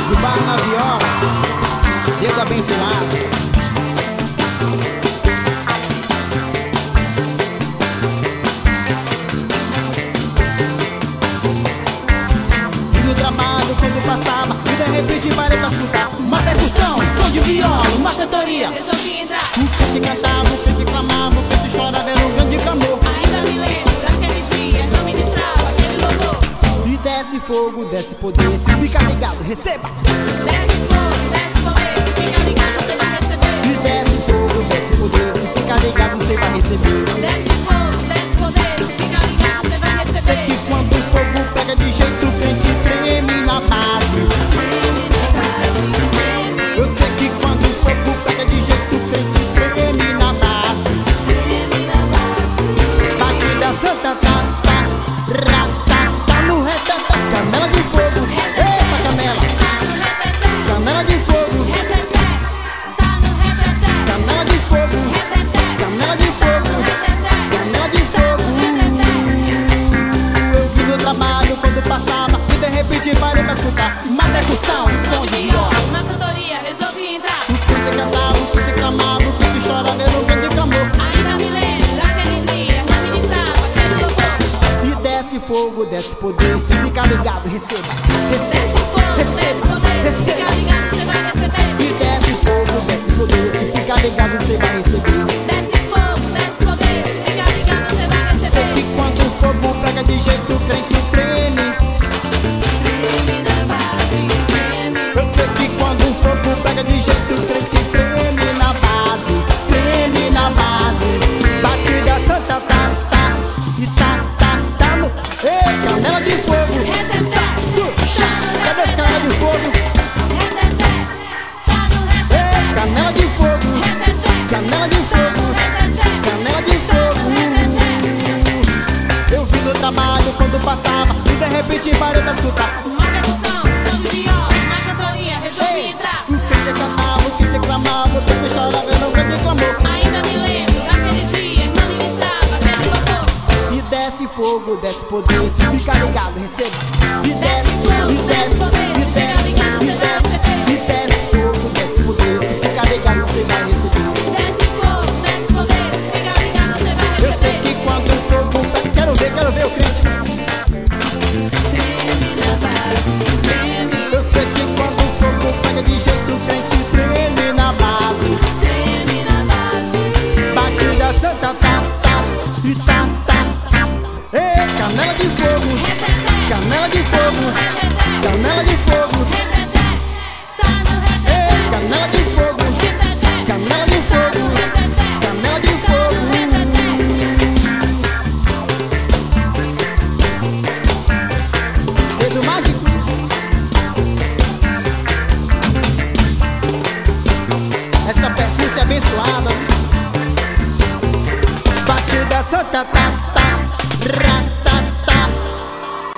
do bar na viola, Deus abençoado. E no gramado quando passava, e de repente parei pra escutar uma percussão, som de viola, uma cantoria. Resolvi entrar. O crente cantava, o crente clamava, o crente chorava, era um grande clamor. Ainda me lembro daquele dia que eu ministrava aquele louvor. E desce fogo, desce poder, se fica ligado, receba. Desce fogo, desce poder, se fica ligado você vai receber. E desce fogo, desce poder, se fica ligado você vai receber. Desce fogo, desce poder, se fica ligado você vai Sei receber. que quando o fogo pega de jeito, o crente treme na base. Treme na base, treme, Eu sei que quando o fogo pega de jeito, o crente treme na base. treme na base. Batida santa, tá, tá, ra, tá, tá no reteté. Canela de fogo, eita canela. Tá no reteté, Canela de fogo, reteté. Tá no reteté, canela de fogo, reteté. canela de Tá no fogo, reteté, canela de tá no fogo. reteté. Eu vi no trabalho quando passava e de repente parei pra escutar uma percussão, som de viola. Uma cantoria, resolvi entrar. O crente cantava, o crente clamava, o crente chorava, era um grande clamor. Ainda me lembro daquele dia que eu ministrava aquele louvor. E desce fogo, desce poder, se fica ligado, receba. Desce fogo, desce poder, se fica ligado você vai receber. E desce fogo, desce poder, se fica ligado, você vai receber. Desce fogo, desce poder, se fica ligado você vai Sei que receber. quando o fogo pega de jeito, o crente treme. Treme na base, treme, Eu sei que quando o fogo pega de jeito, o crente treme na base. Treme na base. Batida santa, tá, tá. E tá, tá, tá no. Ei, canela de fogo. reteté, Cadê esse canela de fogo? reteté. Tá no reteté, Ei, canela de fogo. reteté. Canela de Tá no fogo. reteté, Canela de tá no fogo. reteté. Eu vi no trabalho quando passava e de repente parei pra escutar. Uma percussão, som de viola, uma cantoria, resolvi entrar. O que você cantava, o que você clamava, o que você chorava, era um grande clamor. Ainda me lembro daquele dia que eu ministrava aquele louvor. E desce fogo, desce poder, se fica ligado, receba. E Desce fogo, desce poder, se fica ligado você vai receber. e desce fogo, desce poder, se fica ligado, você vai receber. Desce fogo, desce poder, se fica ligado você vai Eu sei receber. que quando o fogo tá. Quero ver o crente. Treme na base, treme, Eu sei que quando o fogo pega de jeito, o crente treme na base. treme na base. Batida santa, tá, tá, e tá, tá. Ei, canela de fogo, Reteté, canela de fogo, reteté, canela de fogo. reteté. Tá no reteté, Ei, canela de fogo, reteté. canela de fogo, canela de fogo. Dedo mágico. Essa percurso é abençoada. Batida santa, tá, tá, ra,